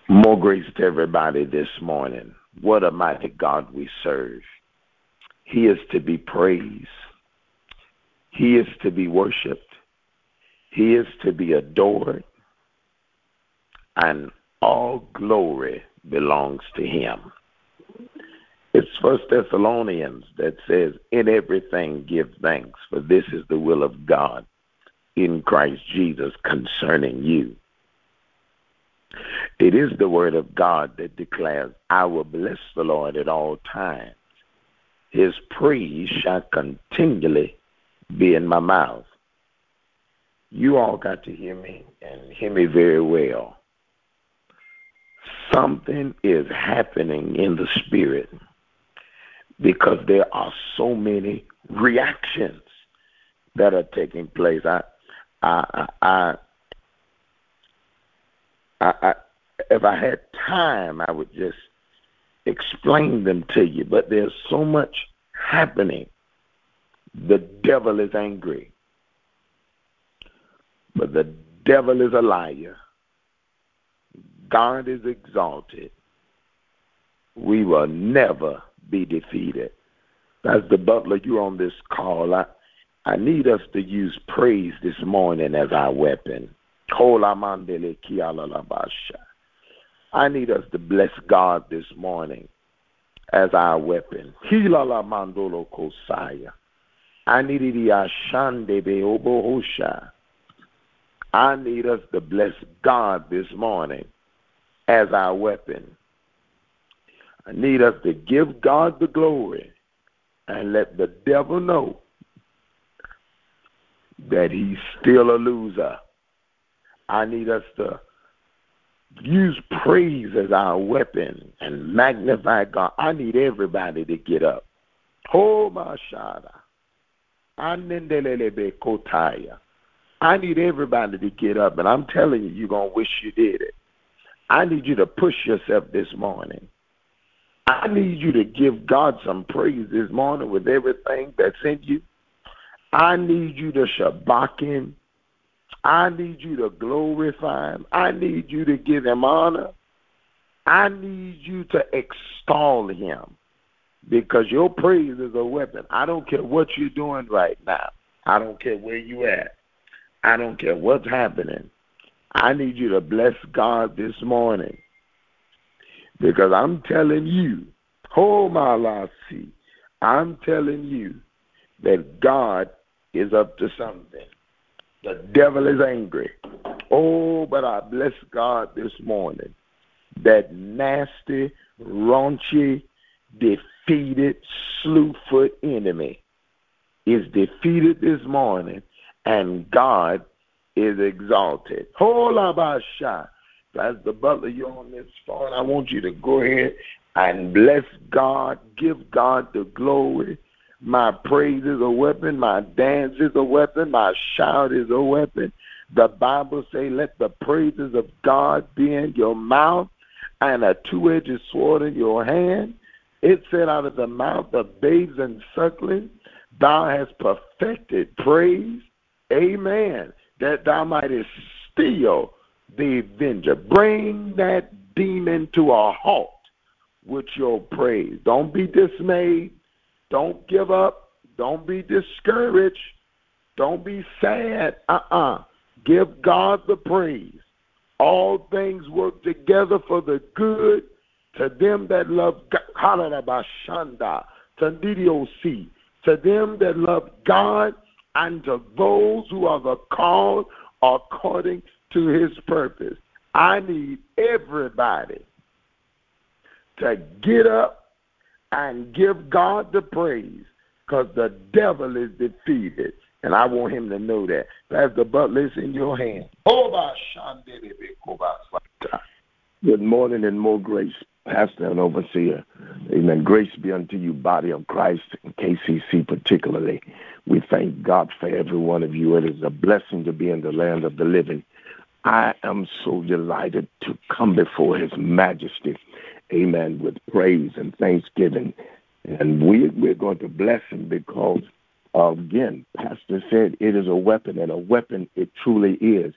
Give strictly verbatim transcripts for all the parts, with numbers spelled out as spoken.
More grace to everybody this morning. What a mighty God we serve. He is to be praised. He is to be worshiped. He is to be adored. And all glory belongs to him. It's First Thessalonians that says, in everything give thanks, for this is the will of God in Christ Jesus concerning you. It is the word of God that declares, I will bless the Lord at all times. His praise shall continually be in my mouth. You all got to hear me and hear me very well. Something is happening in the spirit because there are so many reactions that are taking place. I, I, I, I, I, if I had time, I would just explain them to you, but there's so much happening. The devil is angry, but the devil is a liar. God is exalted. We will never be defeated. Pastor Butler, you're on this call. I, I need us to use praise this morning as our weapon. I need us to bless God this morning as our weapon. I need I need us to bless God this morning as our weapon. I need us to give God the glory and let the devil know that he's still a loser. I need us to use praise as our weapon and magnify God. I need everybody to get up. Oh, my shada. I need everybody to get up, and I'm telling you, you're going to wish you did it. I need you to push yourself this morning. I need you to give God some praise this morning with everything that's in you. I need you to shabak him. I need you to glorify him. I need you to give him honor. I need you to extol him because your praise is a weapon. I don't care what you're doing right now. I don't care where you at. I don't care what's happening. I need you to bless God this morning because I'm telling you, oh my lassie, I'm telling you that God is up to something. The devil is angry. Oh, but I bless God this morning. That nasty, raunchy, defeated, slew-foot enemy is defeated this morning, and God is exalted. Holabasha. Pastor Butler, you're on this phone. I want you to go ahead and bless God. Give God the glory. My praise is a weapon. My dance is a weapon. My shout is a weapon. The Bible says, let the praises of God be in your mouth and a two-edged sword in your hand. It said, out of the mouth of babes and suckling, thou hast perfected praise. Amen. That thou mightest steal the avenger. Bring that demon to a halt with your praise. Don't be dismayed. Don't give up. Don't be discouraged. Don't be sad. Uh-uh. Give God the praise. All things work together for the good to them that love God. To them that love God and to those who are the called according to his purpose. I need everybody to get up and give God the praise because the devil is defeated. And I want him to know that. Pastor Butler, it's in your hand. Good morning and more grace, Pastor and Overseer. Amen. Grace be unto you, body of Christ, and K C C particularly. We thank God for every one of you. It is a blessing to be in the land of the living. I am so delighted to come before his majesty, amen, with praise and thanksgiving. And we, we're going to bless him because, uh, again, Pastor said it is a weapon, and a weapon it truly is.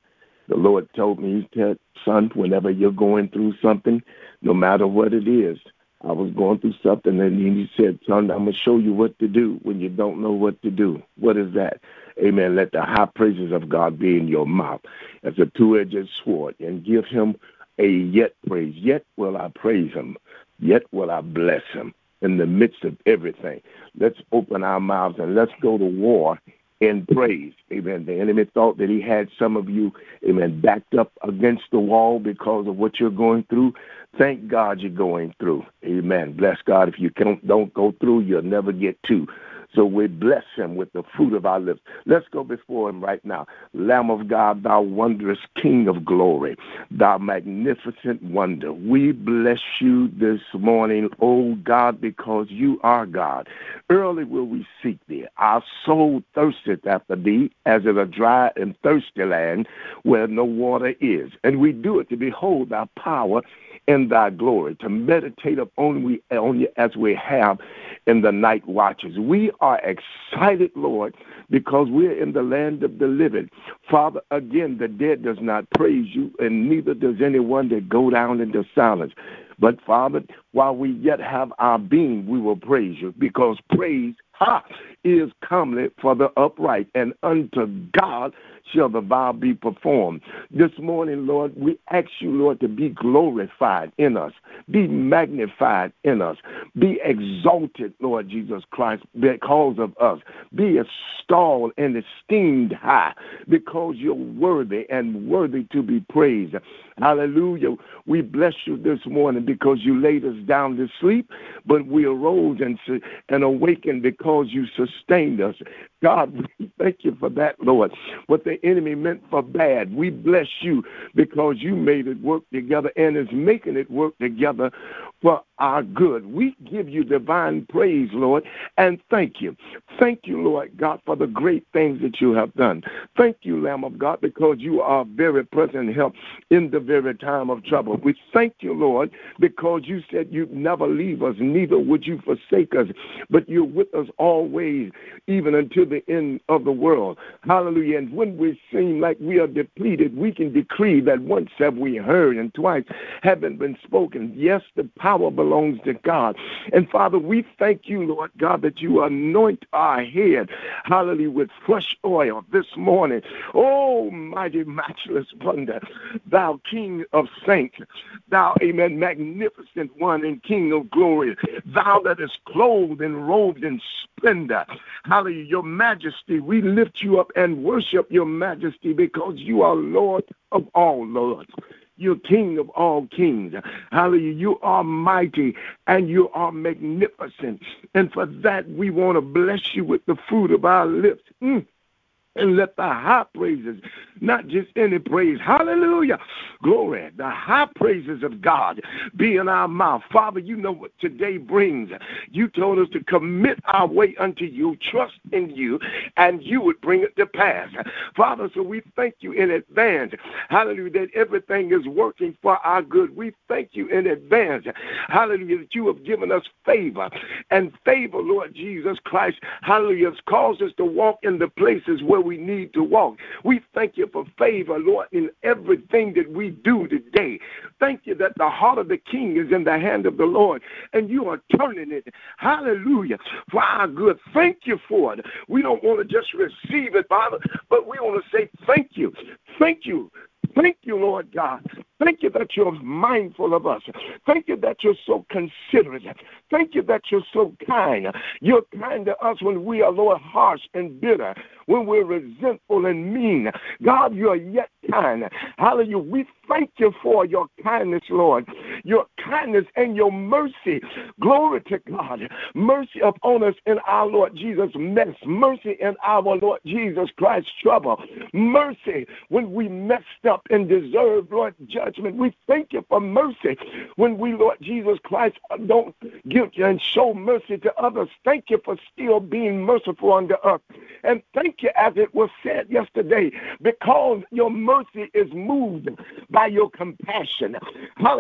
The Lord told me, he said, son, whenever you're going through something, no matter what it is, I was going through something, and he said, son, I'm going to show you what to do when you don't know what to do. What is that? Amen. Let the high praises of God be in your mouth as a two-edged sword, and give him a yet praise. Yet will I praise him. Yet will I bless him in the midst of everything. Let's open our mouths and let's go to war in praise. Amen. The enemy thought that he had some of you, amen, backed up against the wall because of what you're going through. Thank God you're going through. Amen. Bless God. If you don't, don't go through, you'll never get to. So we bless him with the fruit of our lips. Let's go before him right now. Lamb of God, thou wondrous King of glory, thou magnificent wonder. We bless you this morning, O God, because you are God. Early will we seek thee. Our soul thirsteth after thee, as in a dry and thirsty land where no water is. And we do it to behold thy power in thy glory, to meditate upon we on you as we have in the night watches. We are excited, Lord, because we're in the land of the living. Father, again, the dead does not praise you, and neither does anyone that go down into silence. But, Father, while we yet have our being, we will praise you, because praise, ha, is comely for the upright, and unto God shall the vow be performed. This morning, Lord, we ask you, Lord, to be glorified in us, be magnified in us, be exalted, Lord Jesus Christ, because of us, be extolled and esteemed high, because you're worthy and worthy to be praised. Hallelujah. We bless you this morning because you laid us down to sleep, but we arose and, and awakened because you sustained us. God, we thank you for that, Lord. What the enemy meant for bad, we bless you because you made it work together and is making it work together for our good. We give you divine praise, Lord, and thank you. Thank you, Lord God, for the great things that you have done. Thank you, Lamb of God, because you are very present help in the very time of trouble. We thank you, Lord, because you said you'd never leave us, neither would you forsake us, but you're with us always, even until the end of the world. Hallelujah. And when we seem like we are depleted, we can decree that once have we heard and twice haven't been spoken. Yes, the power belongs to God. And Father, we thank you, Lord God, that you anoint our head, hallelujah, with fresh oil this morning. Oh, mighty, matchless wonder, thou King of saints, thou, amen, magnificent one and King of glory, thou that is clothed and robed in splendor. Hallelujah, your majesty, we lift you up and worship your majesty because you are Lord of all lords. You're King of all kings. Hallelujah. You are mighty and you are magnificent. And for that, we want to bless you with the fruit of our lips. Mm. And let the high praises, not just any praise, hallelujah, glory, the high praises of God be in our mouth. Father, you know what today brings. You told us to commit our way unto you, trust in you, and you would bring it to pass. Father, so we thank you in advance, hallelujah, that everything is working for our good. We thank you in advance, hallelujah, that you have given us favor. And favor, Lord Jesus Christ, hallelujah, has caused us to walk in the places where we need to walk. We thank you for favor, Lord, in everything that we do today. Thank you that the heart of the king is in the hand of the Lord, and you are turning it, hallelujah, for our good. Thank you for it. We don't want to just receive it, Father, but we want to say thank you. Thank you. Thank you, Lord God. Thank you that you're mindful of us. Thank you that you're so considerate. Thank you that you're so kind. You're kind to us when we are, Lord, harsh and bitter, when we're resentful and mean. God, you're yet kind. Hallelujah. We thank you for your kindness, Lord, your kindness and your mercy. Glory to God. Mercy upon us in our Lord Jesus' mess. Mercy in our Lord Jesus Christ's trouble. Mercy when we messed up and deserved, Lord, judgment. We thank you for mercy when we, Lord Jesus Christ, don't give you and show mercy to others. Thank you for still being merciful unto us. And thank you, as it was said yesterday, because your mercy is moved by your compassion. How your compassion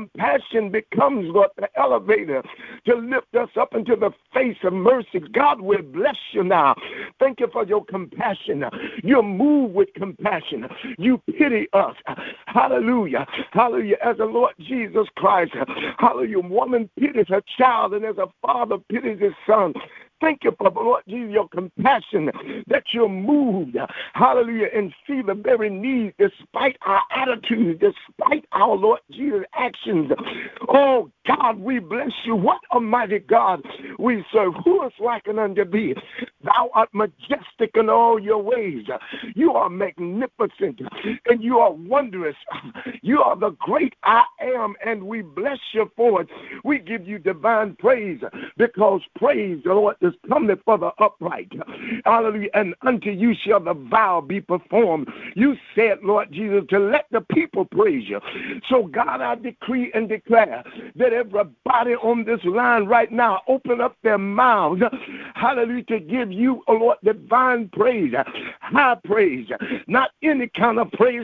compassion becomes, Lord, the elevator to lift us up into the face of mercy. God will bless you now. Thank you for your compassion. You move with compassion. You pity us. Hallelujah. Hallelujah. As the Lord Jesus Christ, hallelujah, woman pities her child, and as a father pities his son. Thank you for, Lord Jesus, your compassion that you're moved, hallelujah, and see the very need despite our attitudes, despite our, Lord Jesus, actions. Oh, God, we bless you. What a mighty God we serve. Who is like unto thee? Thou art majestic in all your ways. You are magnificent, and you are wondrous. You are the great I am, and we bless you for it. We give you divine praise, because praise, the Lord, is coming for the upright. Hallelujah. And unto you shall the vow be performed. You said, Lord Jesus, to let the people praise you. So, God, I decree and declare that everybody on this line right now open up their mouths, hallelujah, to give you, oh Lord, divine praise, high praise, not any kind of praise,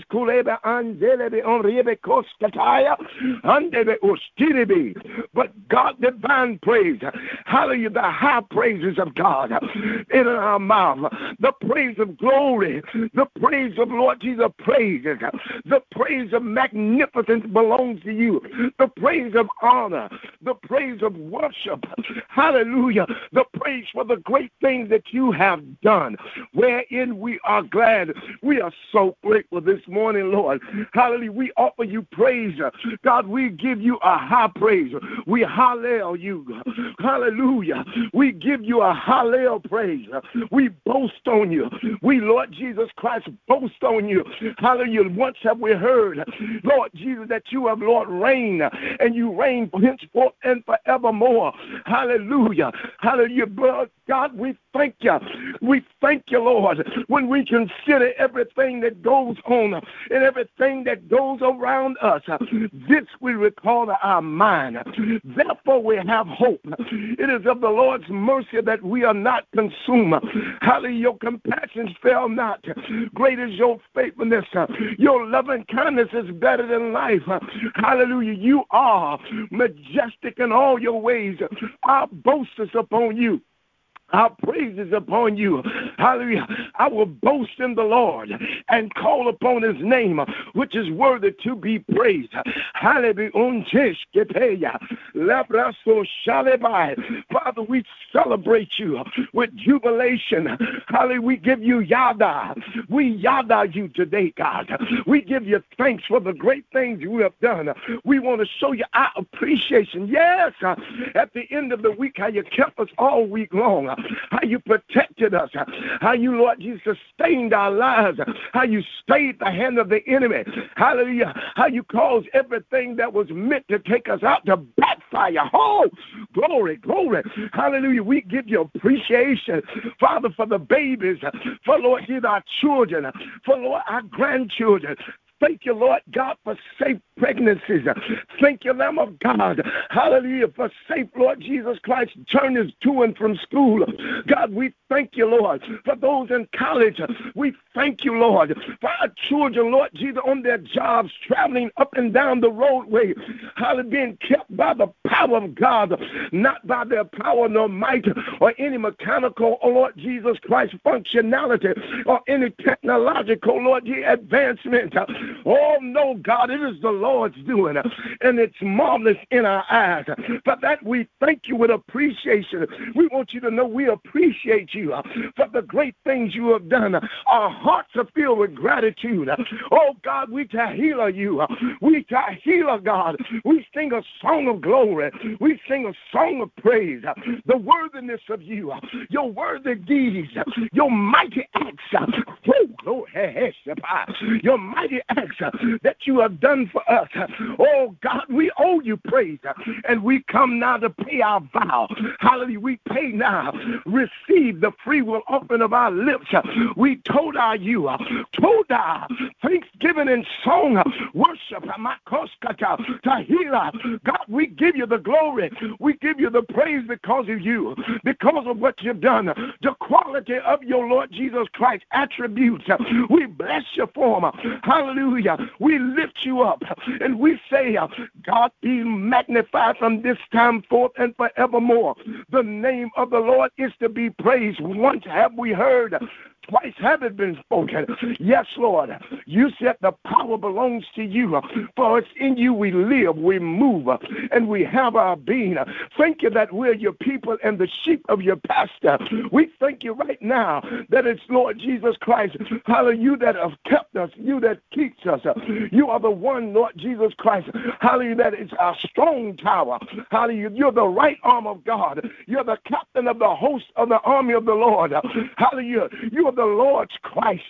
but God, divine praise. Hallelujah, the high praises of God in our mouth, the praise of glory, the praise of Lord Jesus, praises, the praise of magnificence belongs to you, the praise of honor, the praise of worship, hallelujah, the praise for the great things that you have done, wherein we are glad. We are so grateful this morning, Lord. Hallelujah. We offer you praise. God, we give you a high praise. We hallel you. Hallelujah. We give you a hallel praise. We boast on you. We, Lord Jesus Christ, boast on you. Hallelujah. Once have we heard, Lord Jesus, that you have, Lord, reigned, and you reign henceforth and forevermore. Hallelujah. Hallelujah. But God, we thank you. We thank you, Lord, when we consider everything that goes on and everything that goes around us. This we recall to our mind. Therefore, we have hope. It is of the Lord's mercy that we are not consumed. Hallelujah. Your compassions fail not. Great is your faithfulness. Your loving kindness is better than life. Hallelujah. You are majestic in all your ways. Our boast is upon you. Our praise is upon you. Hallelujah. I will boast in the Lord and call upon his name, which is worthy to be praised. Hallelujah. Father, we celebrate you with jubilation. Hallelujah. We give you yada. We yada you today, God. We give you thanks for the great things you have done. We want to show you our appreciation. Yes, at the end of the week, how you kept us all week long. How you protected us, how you, Lord, you sustained our lives, how you stayed the hand of the enemy, hallelujah, how you caused everything that was meant to take us out to backfire. Oh, glory, glory, hallelujah. We give you appreciation, Father, for the babies, for, Lord, you, our children, for, Lord, our grandchildren. Thank you, Lord God, for safe pregnancies. Thank you, Lamb of God. Hallelujah, for safe, Lord Jesus Christ, journeys to and from school. God, we thank you, Lord, for those in college. We thank you, Lord, for our children, Lord Jesus, on their jobs, traveling up and down the roadway. Hallelujah, being kept by the power of God, not by their power nor might or any mechanical, oh Lord Jesus Christ, functionality or any technological, Lord Jesus, advancement. Oh, no, God, it is the Lord's doing, and it's marvelous in our eyes. For that, we thank you with appreciation. We want you to know we appreciate you for the great things you have done. Our hearts are filled with gratitude. Oh, God, we tahila you. We tahila, God. We sing a song of glory. We sing a song of praise. The worthiness of you, your worthy deeds, your mighty acts. Oh, your mighty acts that you have done for us. Oh, God, we owe you praise, and we come now to pay our vow. Hallelujah. We pay now. Receive the free will offering of our lips. We told our you, told our thanksgiving and song, worship. God, we give you the glory. We give you the praise because of you, because of what you've done, the quality of your Lord Jesus Christ attributes. We bless you for them. Hallelujah. We lift you up and we say, God be magnified from this time forth and forevermore. The name of the Lord is to be praised. Once have we heard, twice have it been spoken. Yes, Lord, you said the power belongs to you. For it's in you we live, we move, and we have our being. Thank you that we're your people and the sheep of your pasture. We thank you right now that it's Lord Jesus Christ, hallelujah, you that have kept us, you that keeps us. You are the one, Lord Jesus Christ, hallelujah, that is our strong tower. Hallelujah, you're the right arm of God. You're the captain of the host of the army of the Lord. Hallelujah, you are the Lord's Christ.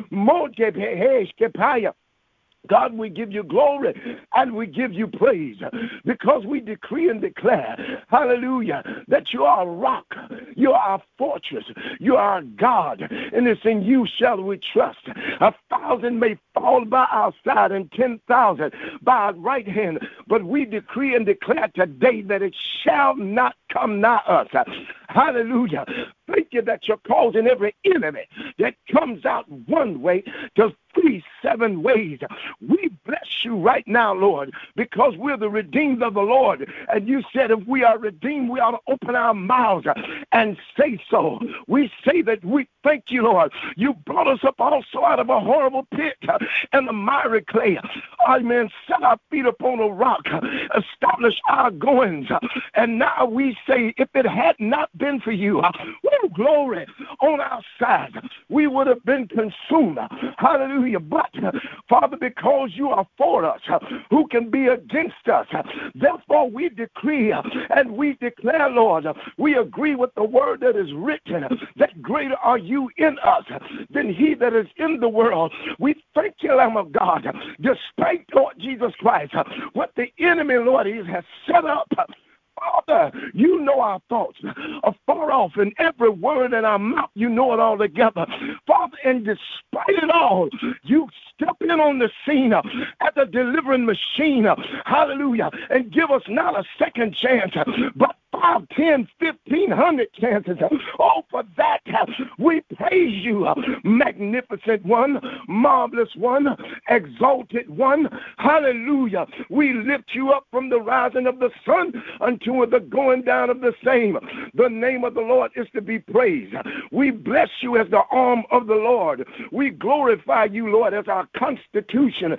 God, we give you glory and we give you praise because we decree and declare, hallelujah, that you are a rock, you are our fortress, you are our God, and it's in you shall we trust. A thousand may fall by our side and ten thousand by our right hand, but we decree and declare today that it shall not come nigh us. Hallelujah. Thank you that you're causing every enemy that comes out one way to flee seven ways. We bless you right now, Lord, because we're the redeemed of the Lord. And you said if we are redeemed, we ought to open our mouths and say so. We say that we thank you, Lord. You brought us up also out of a horrible pit and the miry clay. Amen. Set our feet upon a rock, establish our goings. And now we say, if it had not been for you, oh, glory, on our side, we would have been consumed. Hallelujah. But, Father, because you are for us, who can be against us? Therefore, we decree and we declare, Lord, we agree with the word that is written, that greater are you in us than he that is in the world. We thank you, Lamb of God, despite, Lord Jesus Christ, what the enemy, Lord, has set up. Father, you know our thoughts are far off, and every word in our mouth, you know it all together. Father, and despite it all, you step in on the scene as a delivering machine, hallelujah, and give us not a second chance, but five, ten, fifteen hundred chances. Oh, for that, we praise you, magnificent one, marvelous one, exalted one. Hallelujah. We lift you up from the rising of the sun unto the going down of the same. The name of the Lord is to be praised. We bless you as the arm of the Lord. We glorify you, Lord, as our constitution.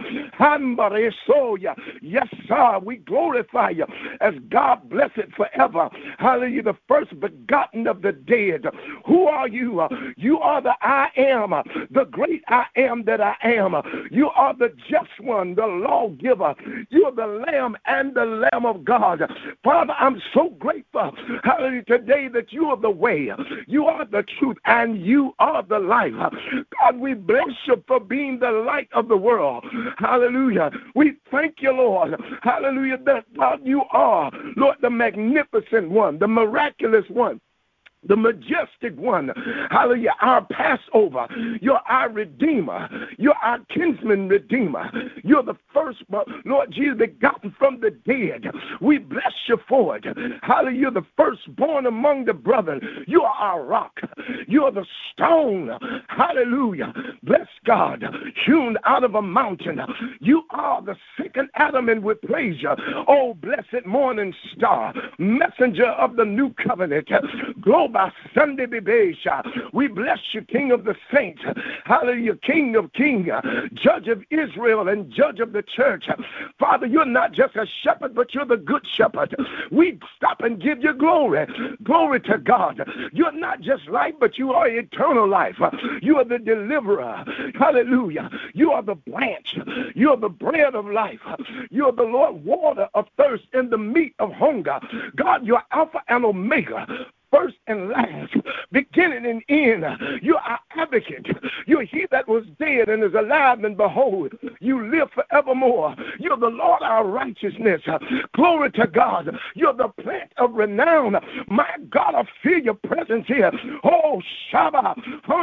Yes, sir, we glorify you as God blessed forever. Hallelujah, the first begotten of the dead. Who are you? You are the I am, the great I am that I am. You are the just one, the lawgiver. You are the Lamb and the Lamb of God. Father, I'm so grateful, hallelujah, today that you are the way, you are the truth, and you are the life. God, we bless you for being the light of the world. Hallelujah. We thank you, Lord. Hallelujah, that God, you are, Lord, the magnificent one, the miraculous one, the majestic one. Hallelujah, our Passover. You're our Redeemer. You're our kinsman Redeemer. You're the first, Lord Jesus, begotten from the dead. We bless you for it. Hallelujah, you're the firstborn among the brethren. You are our rock. You're the stone. Hallelujah. Bless God, hewn out of a mountain. You are the second Adam, and we praise you. Oh, blessed morning star, messenger of the new covenant. Glory Sunday, we bless you, King of the saints. Hallelujah, King of kings, Judge of Israel and Judge of the church. Father, you're not just a shepherd, but you're the good shepherd. We stop and give you glory. Glory to God. You're not just life, but you are eternal life. You are the deliverer. Hallelujah. You are the branch. You are the bread of life. You are the Lord, water of thirst and the meat of hunger. God, you're Alpha and Omega, first and last, beginning and end. You're our advocate. You're he that was dead and is alive, and behold, You live forevermore. You're the Lord our righteousness. Glory to God. You're the plant of renown. My God, I feel your presence here. Oh, Shabbat.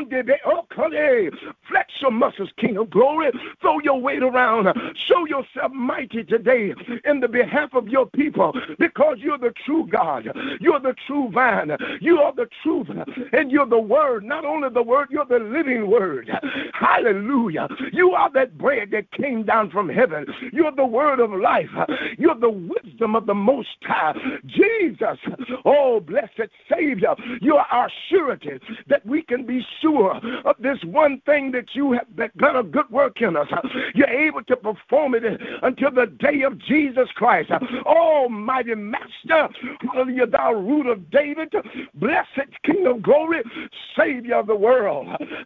Flex your muscles, King of glory. Throw your weight around. Show yourself mighty today in the behalf of your people, because you're the true God. You're the true vine. You are the truth, and you're the word. Not only the word, you're the living word. Hallelujah. You are that bread that came down from heaven. You're the word of life. You're the wisdom of the Most High. Jesus, oh, blessed Savior, you are our surety that we can be sure of this one thing that you have done a good work in us. You're able to perform it until the day of Jesus Christ. Almighty Master, hallelujah, thou root of David, blessed King of glory, Savior of the world,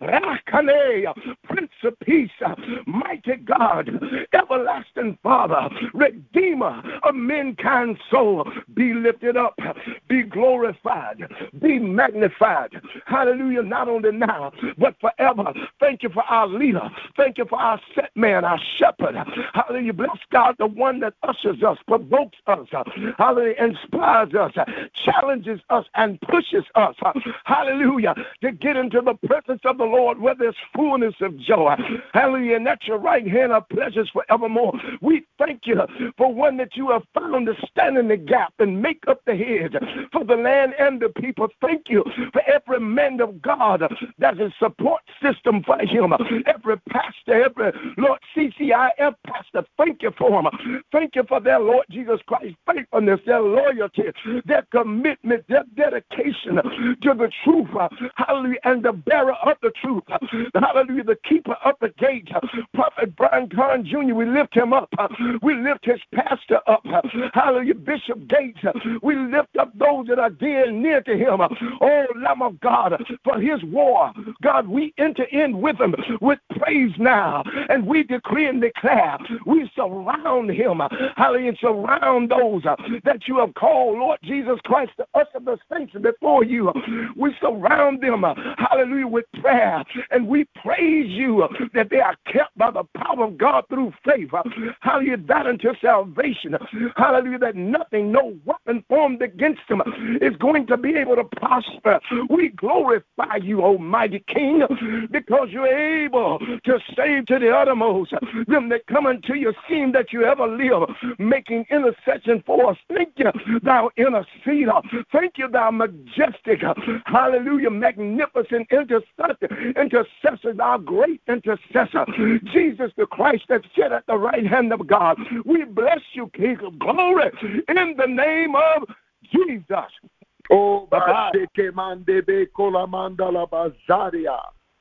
Rakane, Prince of Peace, mighty God, everlasting Father, Redeemer of mankind's soul, be lifted up, be glorified, be magnified. Hallelujah, not only now, but forever. Thank you for our leader. Thank you for our set man, our shepherd. Hallelujah, bless God, the one that ushers us, provokes us, hallelujah, inspires us, challenges us, and pushes us, hallelujah, to get into the presence of the Lord where there's fullness of joy. Hallelujah, and at your right hand are pleasures forevermore. We thank you for one that you have found to stand in the gap and make up the head for the land and the people. Thank you for every man of God that's a support system for him. Every pastor, every Lord C C I F pastor, thank you for him. Thank you for their Lord Jesus Christ faithfulness, their loyalty, their commitment, their dedication to the truth. Hallelujah, and the bearer of the truth. Hallelujah, the keeper of the gate. Prophet Brian Carn Junior, we lift him up. We lift his pastor up. Hallelujah, Bishop Gates. We lift up those that are dear and near to him. Oh, Lamb of God, for his war. God, we enter in with him with praise now, and we decree and declare. We surround him. Hallelujah, surround those that you have called, Lord Jesus Christ, to usher the saints before you. We surround them, hallelujah, with prayer, and we praise you that they are kept by the power of God through faith. Hallelujah, that unto salvation. Hallelujah, that nothing, no weapon formed against them is going to be able to prosper. We glorify you, Almighty King, because you're able to save to the uttermost them that come unto you, seeing that you ever live, making intercession for us. Thank you, thou interceder. Thank you, thou majestic, hallelujah, magnificent intercessor, intercessor, thou great intercessor, Jesus the Christ that sat at the right hand of God. We bless you, King of glory, in the name of Jesus. Oh, Basheke Mandebe Kolamanda la Bazaria.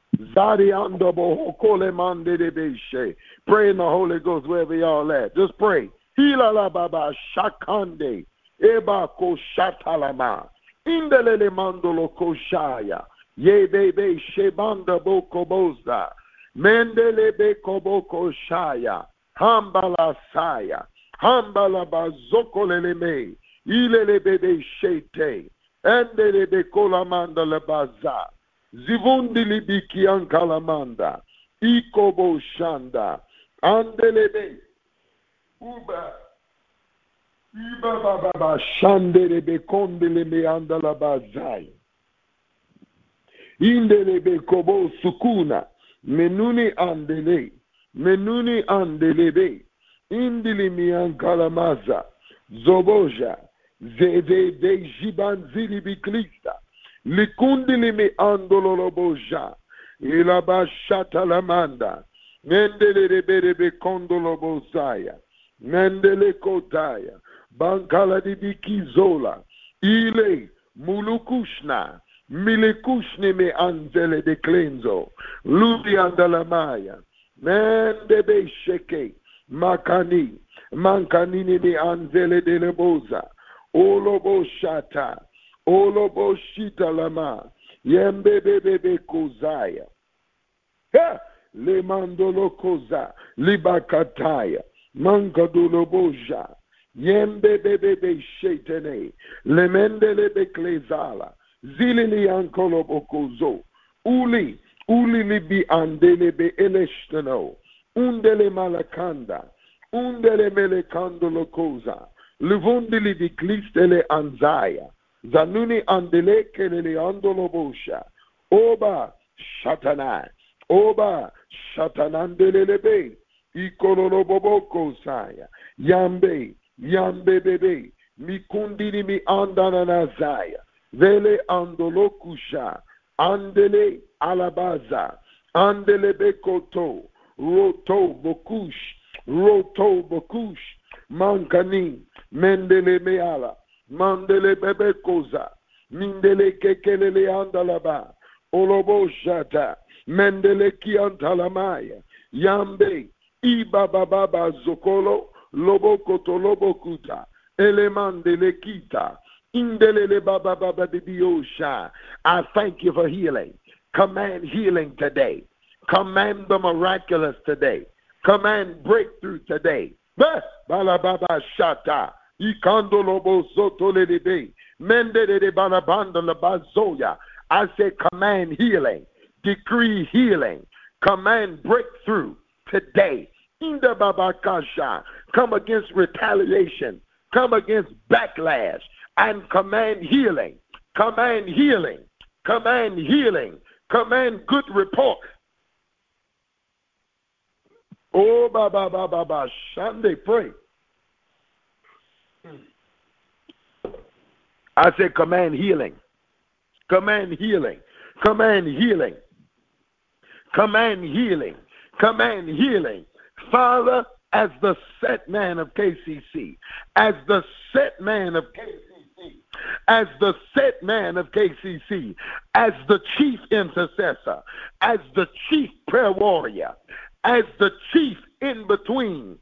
Zariando Bohokole Mandebe. Pray in the Holy Ghost wherever y'all at. Just pray. Hila la Baba Shakande. Eba Ko Shatalama. Indelele Mandolo Koshaya. Ye bebe Shebanda Boko Boza. Mendelebe Koboko Shaya. Hambala Saya. Hambala Bazokoleleme. Ilele bebe Shete. Endelebe Kolamanda le Baza. Zivundi biki ankalamanda, ikobo shanda, andelebe, uba, uba baba ba shandelebe kondelebe andala bazai, indelebe kobo sukuna, menuni andele, menuni andelebe, indilimi ankalamaza, zoboja, zeze de jibanzili biklista. Likundilimi andololoboja, ilaba shatalamanda, mendele berebe kondolobozaya, mendele kotaya, bankala di bikizola, ile mulukushna, milikushne me anzele de klenzo, ludi andalamaya, mendebe sheke, makani, mankanini me anzele de leboza, olobo shata, Olobo shita lama, yembe bebe kozaya, ha, le mandolo koza, libakataya, mankadolo boja, yembe bebe shetene, le mendele beklezala, zilili ankolo bokozo, uli, uli libi andele be elestano, undele malakanda, undele melekando lokoza, luvundili di glistele anzaya, zanuni andele kelele andolobosha, oba shatanai, oba shatanandelelebe, ikololoboboko saya, yambe, yambe bebe, mikundini mi andananazaya, vele andolokusha, andele alabaza, andele bekoto, roto bokush, roto bokush, mankani, mendele meala, mandele bebekoza, mindele kekelele andalaba, olobo shata, mendele kiantalamaya, yambe, ibababa zokolo, lobokoto lobokuta, elemandele kita, indelele baba baba bibiosha. I thank you for healing. Command healing today. Command the miraculous today. Command breakthrough today. Balababa shata. Ikandolobo sotolebe. Mendele balabanda labazoya. I say command healing. Decree healing. Command breakthrough today. Inda babakasha. Come against retaliation. Come against backlash. And command healing. Command healing. Command healing. Command good report. Oh, ba ba ba ba ba. Sunday, pray. I said, command healing. Command healing. Command healing. Command healing. Command healing. Father, as the set man of K C C, as the set man of K C C, as the set man of K C C, as the chief intercessor, as the chief prayer warrior, as the chief in between,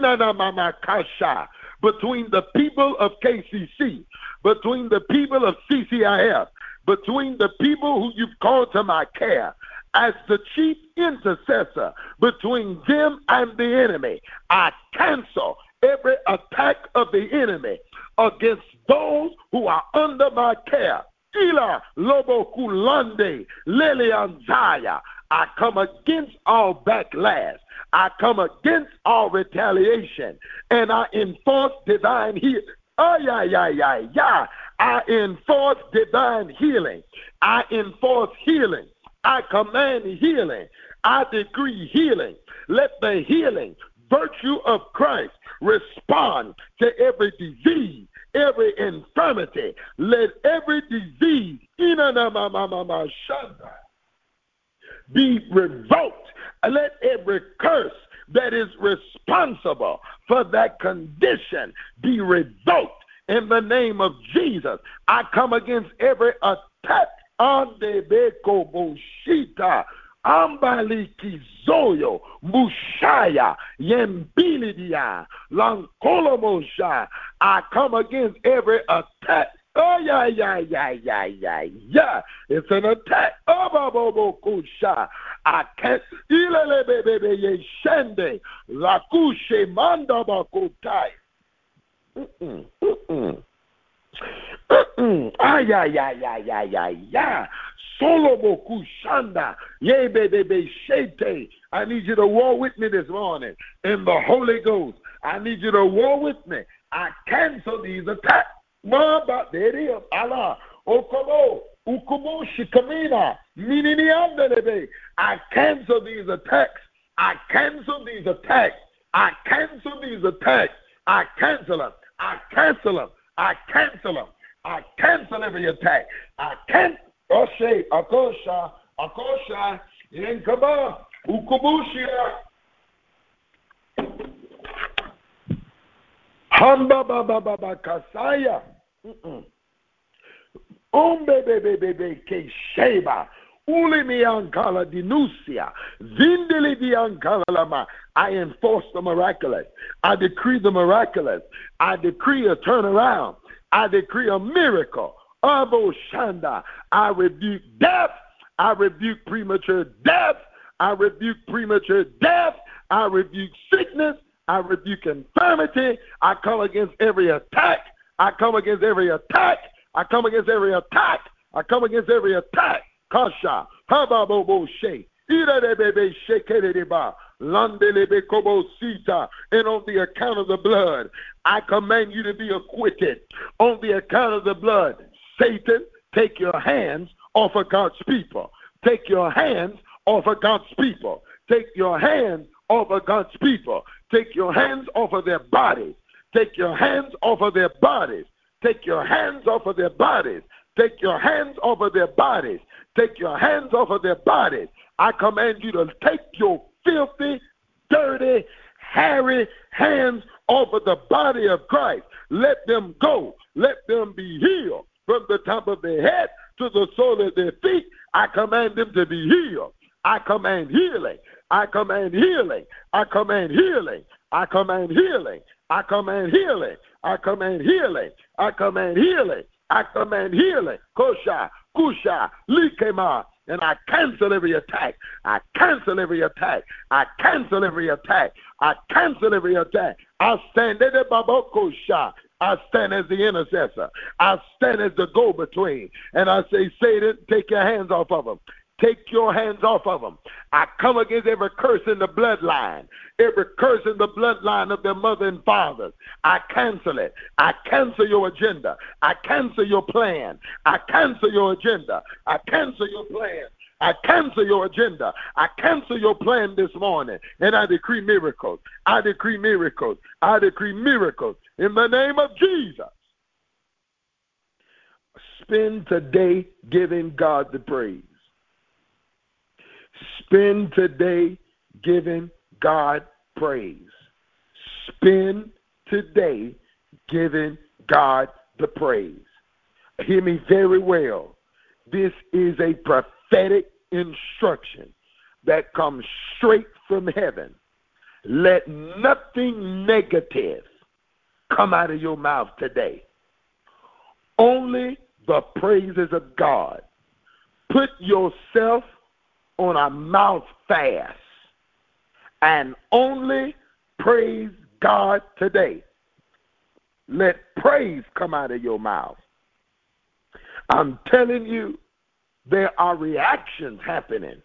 between the people of K C C, between the people of C C I F, between the people who you've called to my care, as the chief intercessor between them and the enemy, I cancel every attack of the enemy against those who are under my care. Ila lobo kulande leleanzaya. I come against all backlash. I come against all retaliation, and I enforce divine healing. Oh, yeah, yeah, yeah, yeah. I enforce divine healing. I enforce healing. I command healing. I decree healing. Let the healing virtue of Christ respond to every disease, every infirmity. Let every disease be revoked. Let every curse that is responsible for that condition be revoked in the name of Jesus. I come against every attack on the beko bushita, ambaliki zoyo, mushaya, yembilidia, lankolomosha. I come against every attack. Oh, yeah, yeah, yeah, yeah, yeah, yeah. It's an attack. Oh, babo kusha. I can't. Ilele bebe ye shende. Lakushe manda bakutai. Mm-mm, mm-mm. Mm-mm. Ay, ay, ay, ay, ay, ay, ay. Solo boku shanda. Ye bebe shete. I need you to war with me this morning in the Holy Ghost. I need you to war with me. I cancel these attacks. Mamba, there it is. Allah. Okomo. Ukumo shikamina. Minini andelebe. I cancel these attacks. I cancel these attacks. I cancel these attacks. I cancel them. I cancel them. I cancel them. I cancel every attack. I cancel. Oshe, Akosha, Akosha, Yenkaba, Ukubushia. Hamba Baba Baba Kasaya. Umbe Bebe Bebe Ke Sheba. Ulimi Ankala Dinusia. Vindili di Ankala Lama. I enforce the miraculous. I decree the miraculous. I decree a turnaround. I decree a miracle. Abo Shanda. I rebuke death. I rebuke premature death. I rebuke premature death. I rebuke sickness. I rebuke infirmity. I come against every attack. I come against every attack. I come against every attack. I come against every attack. Kasha. Hababobo She. Ida de bebe shekedeba. Landelebekobosita. And on the account of the blood, I command you to be acquitted. On the account of the blood, Satan, take your hands off of God's people. Take your hands off of God's people. Take your hands off of God's people. Take your hands off of their bodies. Take your hands off of their bodies. Take your hands off of their bodies. Take your hands off of their bodies. Take your hands off of their bodies. I command you to take your filthy, dirty, hairy hands off of the body of Christ. Let them go. Let them be healed from the top of their head to the sole of their feet. I command them to be healed. I command healing. I command healing. I command healing. I command healing. I command healing. I command healing. I command healing. I command healing. Kosha, Kusha, Likema. And I cancel every attack. I cancel every attack. I cancel every attack. I cancel every attack. I stand in the Babokosha. I stand as the intercessor. I stand as the go-between. And I say, Satan, take your hands off of them. Take your hands off of them. I come against every curse in the bloodline, every curse in the bloodline of their mother and fathers. I cancel it. I cancel your agenda. I cancel your plan. I cancel your agenda. I cancel your plan. I cancel your agenda. I cancel your plan this morning. And I decree miracles. I decree miracles. I decree miracles in the name of Jesus. Spend today giving God the praise. Spend today giving God praise. Spend today giving God the praise. Hear me very well. This is a prophetic instruction that comes straight from heaven. Let nothing negative come out of your mouth today. Only the praises of God. Put yourself on a mouth fast and only praise God today. Let praise come out of your mouth. I'm telling you, there are reactions happening,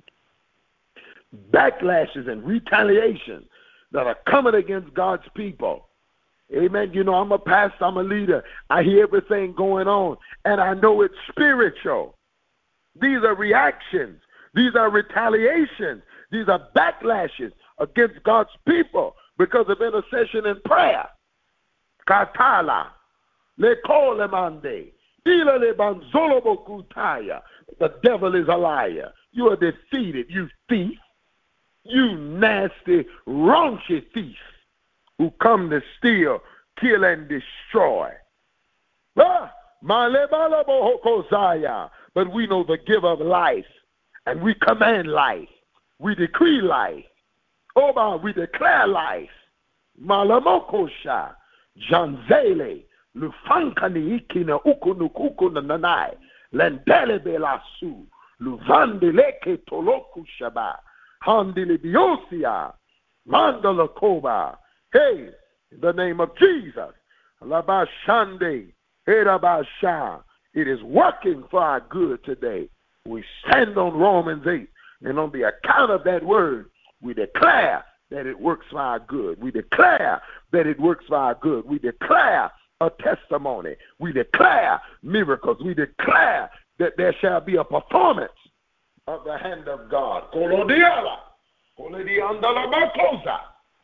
backlashes and retaliations that are coming against God's people. Amen. You know, I'm a pastor, I'm a leader. I hear everything going on, and I know it's spiritual. These are reactions. These are retaliations. These are backlashes against God's people because of intercession and prayer. Katala, lekolemande, ilalebanzolobokutaya. The devil is a liar. You are defeated, you thief. You nasty, raunchy thief who come to steal, kill, and destroy. Ah, malebalabohokozaya. But we know the giver of life. And we command life. We decree life. Oba, we declare life. Malamokosha, Janzele, Lufankani ikina ukunukuku nanai, Lendele belasu, Luvandeleke toloku shaba, Handili biosia, Mandala koba. Hey, in the name of Jesus, Labashande, Herabasha, it is working for our good today. We stand on Romans eight, and on the account of that word, we declare that it works for our good. We declare that it works for our good. We declare a testimony. We declare miracles. We declare that there shall be a performance of the hand of God. Kolodiala, kolodiandalabakosa.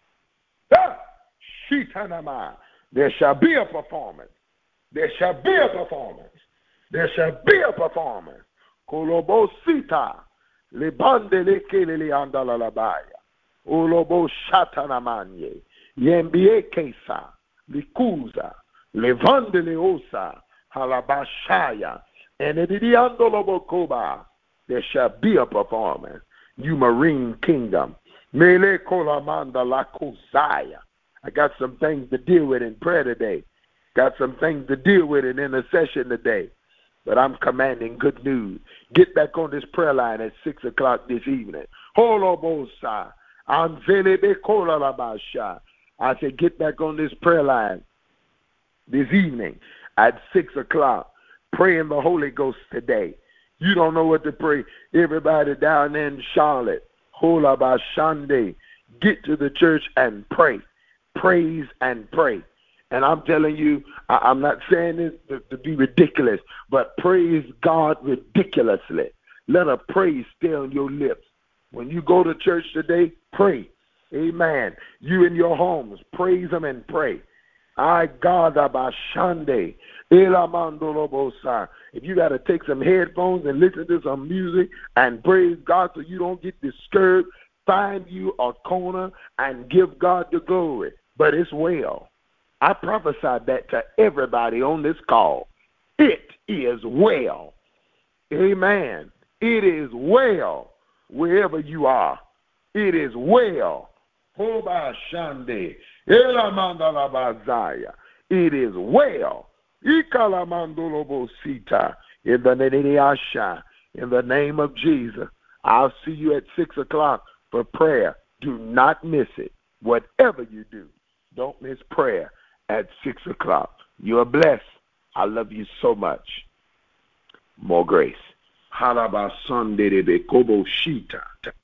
Shitanama. There shall be a performance. There shall be a performance. There shall be a performance. Kolobosita, lebande lekele leandala labaya, olobo shatanamanye, yembie kesa, likuza, levande leosa, halabashaya, and edidiandolobokoba. There shall be a performance. You marine kingdom, mele kolamanda lakosaya. I got some things to deal with in prayer today. Got some things to deal with in intercession today. But I'm commanding good news. Get back on this prayer line at six o'clock this evening. Holobosa. I said, get back on this prayer line this evening at six o'clock. Pray in the Holy Ghost today. You don't know what to pray. Everybody down there in Charlotte, Holabashande, get to the church and pray. Praise and pray. And I'm telling you, I, I'm not saying this to, to be ridiculous, but praise God ridiculously. Let a praise stay on your lips. When you go to church today, pray. Amen. You in your homes, praise Him and pray. I God Abashande. If you got to take some headphones and listen to some music and praise God so you don't get discouraged, find you a corner and give God the glory. But it's well. I prophesied that to everybody on this call. It is well. Amen. It is well wherever you are. It is well. It is well. In the, in the name of Jesus, I'll see you at six o'clock for prayer. Do not miss it. Whatever you do, don't miss prayer at six o'clock. You are blessed. I love you so much. More grace.